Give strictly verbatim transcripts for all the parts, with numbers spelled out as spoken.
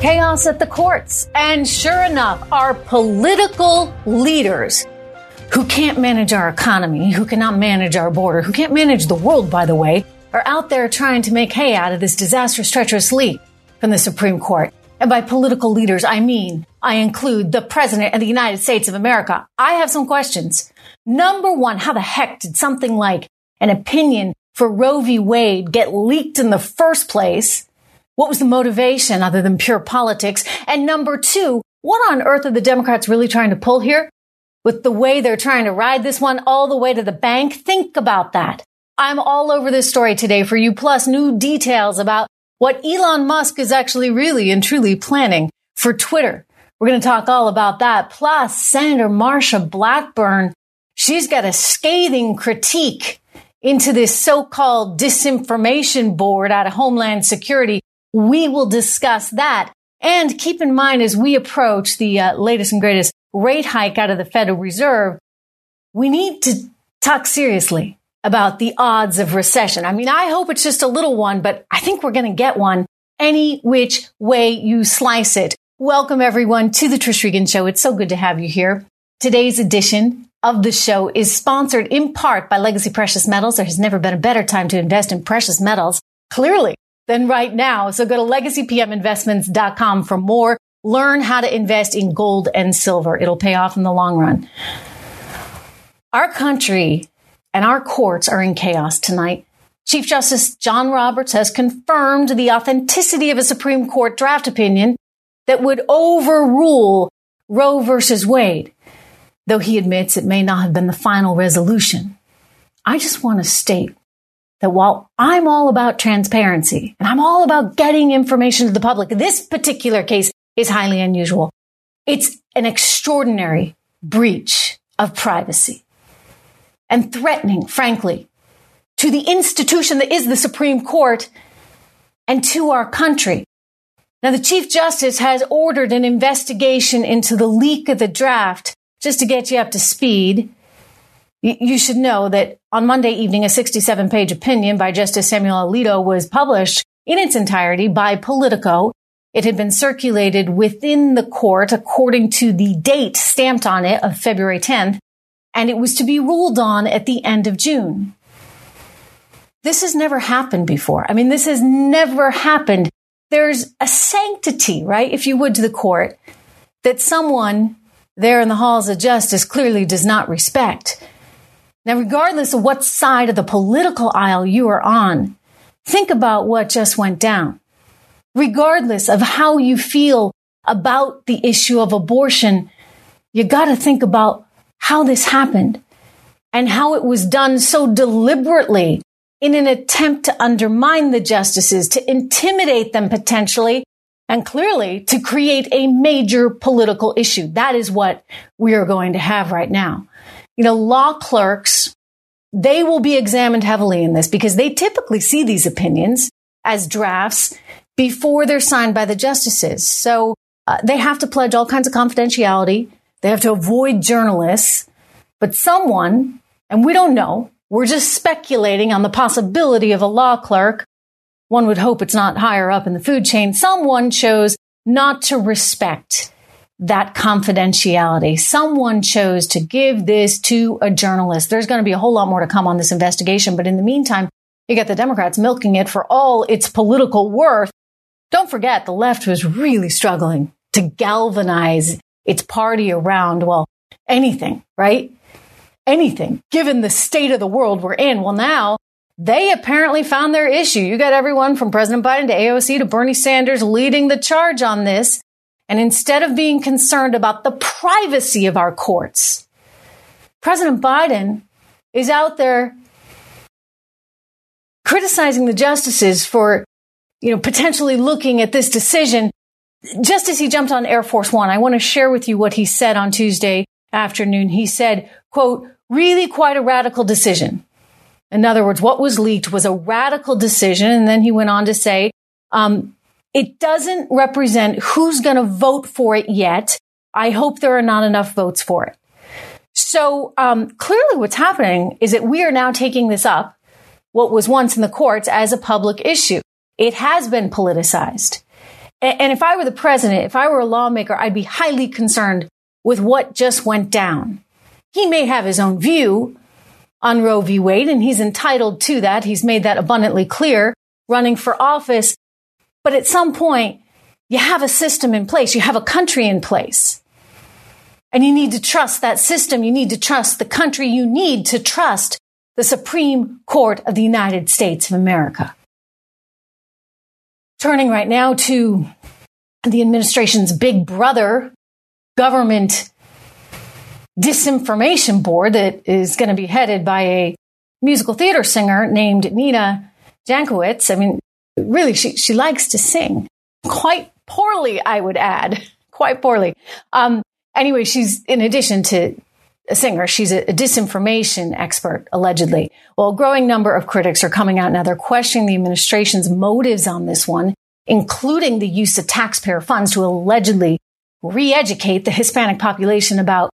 Chaos at the courts. And sure enough, our political leaders who can't manage our economy, who cannot manage our border, who can't manage the world, by the way, are out there trying to make hay out of this disastrous, treacherous leak from the Supreme Court. And by political leaders, I mean, I include the President of the United States of America. I have some questions. Number one, how the heck did something like an opinion for Roe v. Wade get leaked in the first place? What was the motivation other than pure politics? And number two, what on earth are the Democrats really trying to pull here? With the way they're trying to ride this one all the way to the bank? Think about that. I'm all over this story today for you, plus new details about what Elon Musk is actually really and truly planning for Twitter. We're going to talk all about that. Plus, Senator Marsha Blackburn, she's got a scathing critique into this so-called disinformation board out of Homeland Security. We will discuss that. And keep in mind, as we approach the uh, latest and greatest rate hike out of the Federal Reserve, we need to talk seriously about the odds of recession. I mean, I hope it's just a little one, but I think we're going to get one any which way you slice it. Welcome, everyone, to the Trish Regan Show. It's so good to have you here. Today's edition of the show is sponsored in part by Legacy Precious Metals. There has never been a better time to invest in precious metals, clearly, than right now. So go to legacy p m investments dot com for more. Learn how to invest in gold and silver. It'll pay off in the long run. Our country and our courts are in chaos tonight. Chief Justice John Roberts has confirmed the authenticity of a Supreme Court draft opinion that would overrule Roe versus Wade, though he admits it may not have been the final resolution. I just want to state that while I'm all about transparency and I'm all about getting information to the public, this particular case is highly unusual. It's an extraordinary breach of privacy and threatening, frankly, to the institution that is the Supreme Court and to our country. Now, the Chief Justice has ordered an investigation into the leak of the draft. Just to get you up to speed, you should know that on Monday evening, a sixty-seven page opinion by Justice Samuel Alito was published in its entirety by Politico. It had been circulated within the court according to the date stamped on it of February tenth, and it was to be ruled on at the end of June. This has never happened before. I mean, this has never happened. There's a sanctity, right, if you would, to the court that someone there in the halls of justice clearly does not respect. Now, regardless of what side of the political aisle you are on, think about what just went down. Regardless of how you feel about the issue of abortion, you got to think about how this happened and how it was done so deliberately in an attempt to undermine the justices, to intimidate them potentially, and clearly to create a major political issue. That is what we are going to have right now. You know, law clerks, they will be examined heavily in this because they typically see these opinions as drafts before they're signed by the justices. So uh, they have to pledge all kinds of confidentiality. They have to avoid journalists. But someone, and we don't know, we're just speculating on the possibility of a law clerk. One would hope it's not higher up in the food chain. Someone chose not to respect that confidentiality. Someone chose to give this to a journalist. There's going to be a whole lot more to come on this investigation. But in the meantime, you got the Democrats milking it for all its political worth. Don't forget, the left was really struggling to galvanize its party around, well, anything, right? Anything, given the state of the world we're in. Well, now they apparently found their issue. You got everyone from President Biden to A O C to Bernie Sanders leading the charge on this. And instead of being concerned about the privacy of our courts, President Biden is out there criticizing the justices for, you know, potentially looking at this decision. Just as he jumped on Air Force One, I want to share with you what he said on Tuesday afternoon. He said, quote, really quite a radical decision. In other words, what was leaked was a radical decision. And then he went on to say, um, it doesn't represent who's going to vote for it yet. I hope there are not enough votes for it. So um, clearly what's happening is that we are now taking this up, what was once in the courts, as a public issue. It has been politicized. And if I were the president, if I were a lawmaker, I'd be highly concerned with what just went down. He may have his own view on Roe v. Wade, and he's entitled to that. He's made that abundantly clear running for office. But at some point, you have a system in place. You have a country in place. And you need to trust that system. You need to trust the country. You need to trust the Supreme Court of the United States of America. Turning right now to the administration's big brother government disinformation board that is going to be headed by a musical theater singer named Nina Jankowicz. I mean, really, she, she likes to sing quite poorly, I would add, quite poorly. Um, anyway, she's, in addition to a singer, she's a, a disinformation expert, allegedly. Well, a growing number of critics are coming out now. They're questioning the administration's motives on this one, including the use of taxpayer funds to allegedly re-educate the Hispanic population about,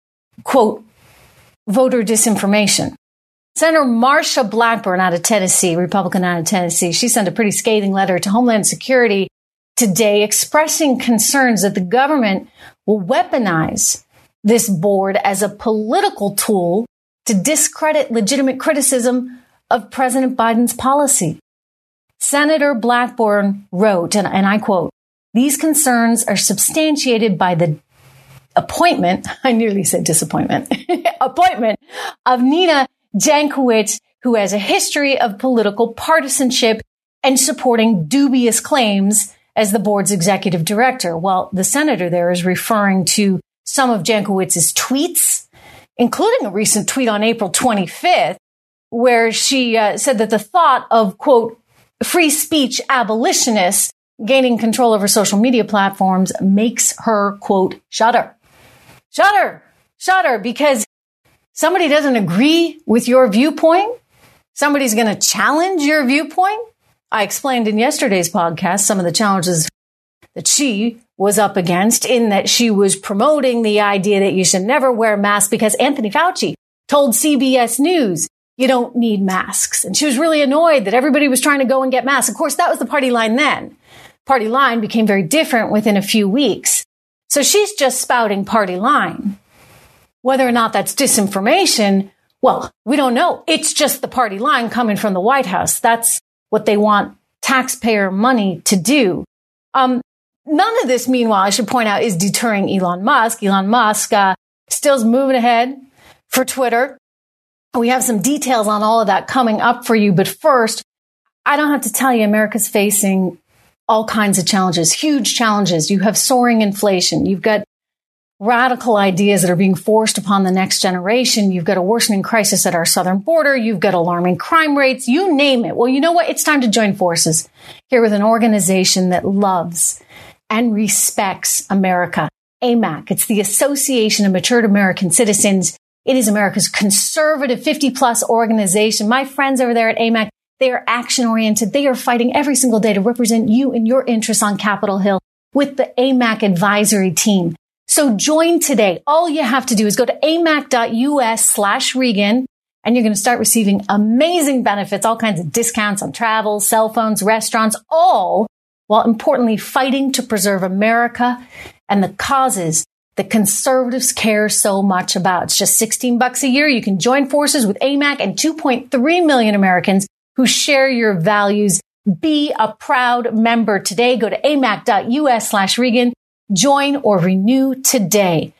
quote, voter disinformation. Senator Marsha Blackburn out of Tennessee, Republican out of Tennessee, she sent a pretty scathing letter to Homeland Security today expressing concerns that the government will weaponize this board as a political tool to discredit legitimate criticism of President Biden's policy. Senator Blackburn wrote, and, and I quote, "These concerns are substantiated by the appointment," I nearly said disappointment, appointment of Nina Jankowicz, who has a history of political partisanship and supporting dubious claims as the board's executive director. Well, the senator there is referring to some of Jankowicz's tweets, including a recent tweet on April twenty-fifth, where she uh, said that the thought of, quote, free speech abolitionists gaining control over social media platforms makes her, quote, shudder. Shudder, shudder, because somebody doesn't agree with your viewpoint. Somebody's going to challenge your viewpoint. I explained in yesterday's podcast some of the challenges that she was up against, in that she was promoting the idea that you should never wear masks because Anthony Fauci told C B S News you don't need masks. And she was really annoyed that everybody was trying to go and get masks. Of course, that was the party line then. Party line became very different within a few weeks. So she's just spouting party line. Whether or not that's disinformation, well, we don't know. It's just the party line coming from the White House. That's what they want taxpayer money to do. Um, none of this, meanwhile, I should point out, is deterring Elon Musk. Elon Musk uh, still's moving ahead for Twitter. We have some details on all of that coming up for you. But first, I don't have to tell you, America's facing all kinds of challenges, huge challenges. You have soaring inflation. You've got radical ideas that are being forced upon the next generation. You've got a worsening crisis at our southern border. You've got alarming crime rates. You name it. Well, you know what? It's time to join forces here with an organization that loves and respects America. A M A C. It's the Association of Matured American Citizens. It is America's conservative fifty plus organization. My friends over there at A M A C, they are action oriented. They are fighting every single day to represent you and your interests on Capitol Hill with the A M A C advisory team. So join today. All you have to do is go to amac.us slash Regan, and you're going to start receiving amazing benefits, all kinds of discounts on travel, cell phones, restaurants, all while importantly fighting to preserve America and the causes that conservatives care so much about. It's just sixteen bucks a year. You can join forces with A M A C and two point three million Americans who share your values. Be a proud member today. Go to amac.us slash Regan. Join or renew today.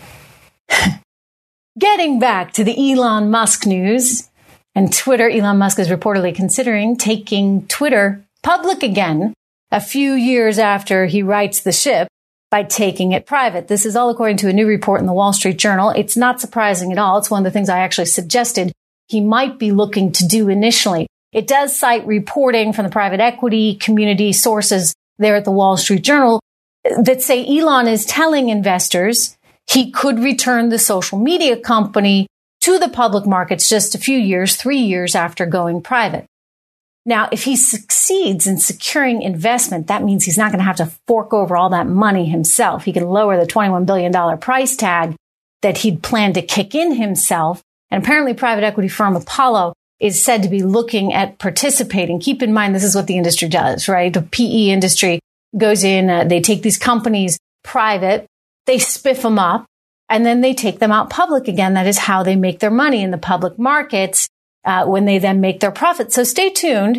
Getting back to the Elon Musk news and Twitter, Elon Musk is reportedly considering taking Twitter public again a few years after he rights the ship by taking it private. This is all according to a new report in the Wall Street Journal. It's not surprising at all. It's one of the things I actually suggested he might be looking to do initially. It does cite reporting from the private equity community sources there at the Wall Street Journal that say Elon is telling investors he could return the social media company to the public markets just a few years, three years after going private. Now, if he succeeds in securing investment, that means he's not going to have to fork over all that money himself. He can lower the twenty-one billion dollars price tag that he'd planned to kick in himself. And apparently private equity firm Apollo is said to be looking at participating. Keep in mind, this is what the industry does, right? The P E industry goes in, uh, they take these companies private, they spiff them up, and then they take them out public again. That is how they make their money in the public markets uh, when they then make their profits. So stay tuned.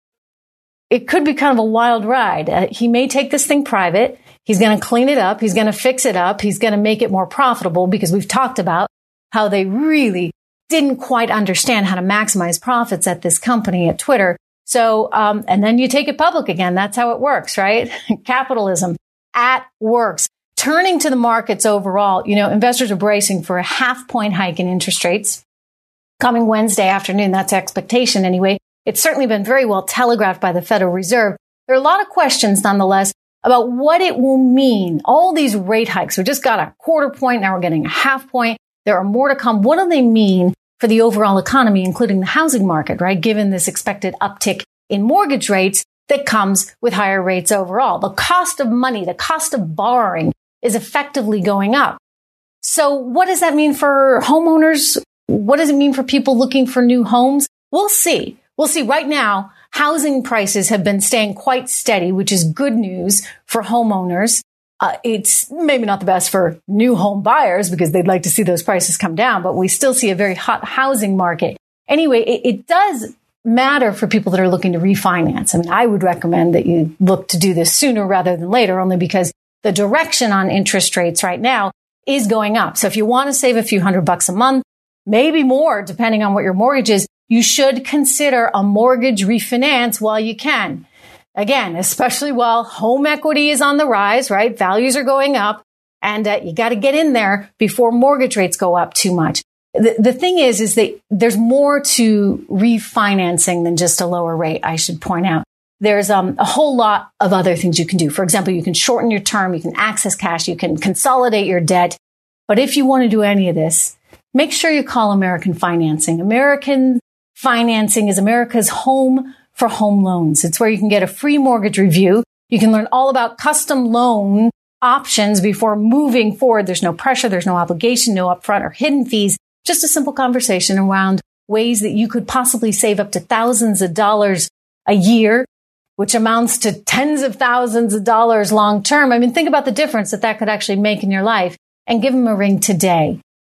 It could be kind of a wild ride. Uh, he may take this thing private. He's going to clean it up. He's going to fix it up. He's going to make it more profitable because we've talked about how they really didn't quite understand how to maximize profits at this company at Twitter. So, um, and then you take it public again. That's how it works, right? Capitalism at works. Turning to the markets overall, you know, investors are bracing for a half point hike in interest rates coming Wednesday afternoon. That's expectation anyway. It's certainly been very well telegraphed by the Federal Reserve. There are a lot of questions nonetheless about what it will mean. All these rate hikes. We just got a quarter point. Now we're getting a half point. There are more to come. What do they mean for the overall economy, including the housing market, right? Given this expected uptick in mortgage rates that comes with higher rates overall. The cost of money, the cost of borrowing is effectively going up. So what does that mean for homeowners? What does it mean for people looking for new homes? We'll see. We'll see. Right now, housing prices have been staying quite steady, which is good news for homeowners. Uh, it's maybe not the best for new home buyers because they'd like to see those prices come down, but we still see a very hot housing market. Anyway, it, it does matter for people that are looking to refinance. I mean, I would recommend that you look to do this sooner rather than later, only because the direction on interest rates right now is going up. So if you want to save a few hundred bucks a month, maybe more, depending on what your mortgage is, you should consider a mortgage refinance while you can. Again, especially while home equity is on the rise, right? Values are going up, and uh, you got to get in there before mortgage rates go up too much. The, the thing is, is that there's more to refinancing than just a lower rate, I should point out. There's um, a whole lot of other things you can do. For example, you can shorten your term, you can access cash, you can consolidate your debt. But if you want to do any of this, make sure you call American Financing. American Financing is America's home for home loans. It's where you can get a free mortgage review. You can learn all about custom loan options before moving forward. There's no pressure. There's no obligation, no upfront or hidden fees. Just a simple conversation around ways that you could possibly save up to thousands of dollars a year, which amounts to tens of thousands of dollars long term. I mean, think about the difference that that could actually make in your life, and give them a ring today.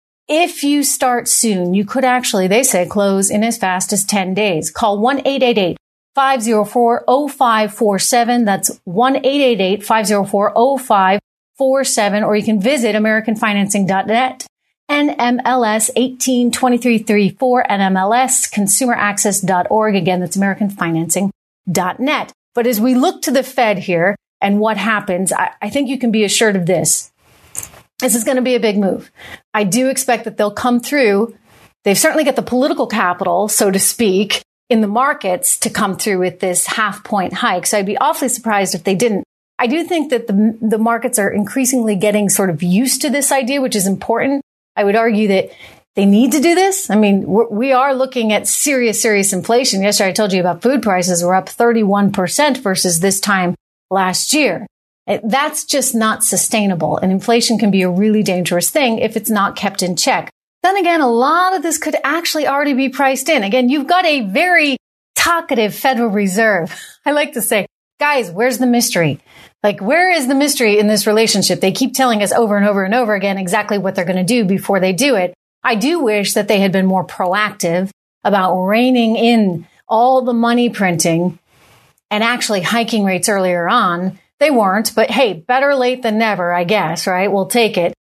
If you start soon, you could actually, they say, close in as fast as ten days. Call one eight eight eight, five oh four, oh five four seven. That's one eight eight eight, five oh four, oh five four seven. Or you can visit American Financing dot net, N M L S one eight two three three four, N M L S consumer access dot org. Again, that's American Financing dot net. But as we look to the Fed here and what happens, I, I think you can be assured of this. This is going to be a big move. I do expect that they'll come through. They've certainly got the political capital, so to speak, in the markets to come through with this half point hike. So I'd be awfully surprised if they didn't. I do think that the, the markets are increasingly getting sort of used to this idea, which is important. I would argue that they need to do this. I mean, we're, we are looking at serious, serious inflation. Yesterday, I told you about food prices were up thirty-one percent versus this time last year. That's just not sustainable. And inflation can be a really dangerous thing if it's not kept in check. Then again, a lot of this could actually already be priced in. Again, you've got a very talkative Federal Reserve. I like to say, guys, where's the mystery? Like, where is the mystery in this relationship? They keep telling us over and over and over again exactly what they're going to do before they do it. I do wish that they had been more proactive about reining in all the money printing and actually hiking rates earlier on. They weren't, but hey, better late than never, I guess, right? We'll take it.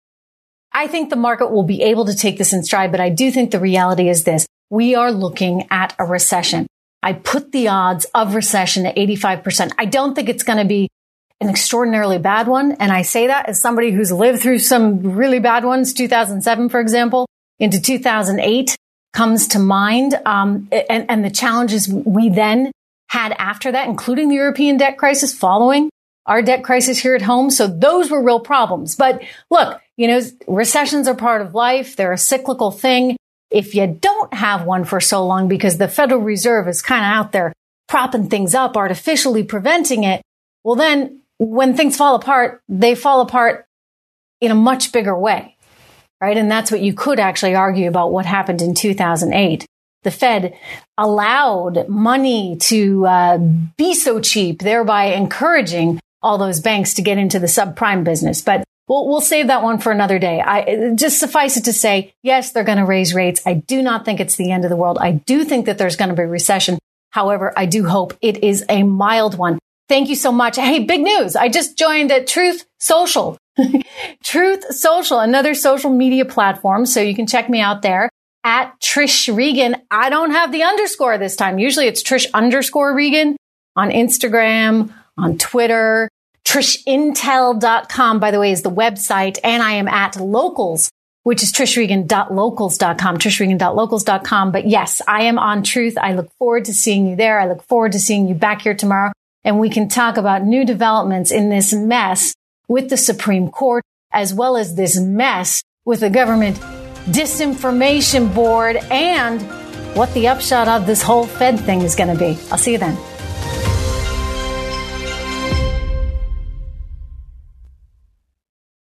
I think the market will be able to take this in stride, but I do think the reality is this. We are looking at a recession. I put the odds of recession at eighty-five percent. I don't think it's going to be an extraordinarily bad one. And I say that as somebody who's lived through some really bad ones. two thousand seven, for example, into two thousand eight comes to mind. Um, and, and the challenges we then had after that, including the European debt crisis following our debt crisis here at home. So those were real problems. But look, you know, recessions are part of life. They're a cyclical thing. If you don't have one for so long because the Federal Reserve is kind of out there propping things up, artificially preventing it, well, then when things fall apart, they fall apart in a much bigger way, right? And that's what you could actually argue about what happened in two thousand eight. The Fed allowed money to uh, be so cheap, thereby encouraging all those banks to get into the subprime business. But we'll, we'll save that one for another day. I just suffice it to say, yes, they're going to raise rates. I do not think it's the end of the world. I do think that there's going to be a recession. However, I do hope it is a mild one. Thank you so much. Hey, big news. I just joined at Truth Social. Truth Social, another social media platform. So you can check me out there at Trish Regan. I don't have the underscore this time. Usually it's Trish underscore Regan on Instagram, on Twitter. Trish Intel dot com, by the way, is the website. And I am at Locals, which is Trish Regan dot locals dot com, Trish Regan dot locals dot com. But yes, I am on Truth. I look forward to seeing you there. I look forward to seeing you back here tomorrow. And we can talk about new developments in this mess with the Supreme Court, as well as this mess with the government disinformation board and what the upshot of this whole Fed thing is going to be. I'll see you then.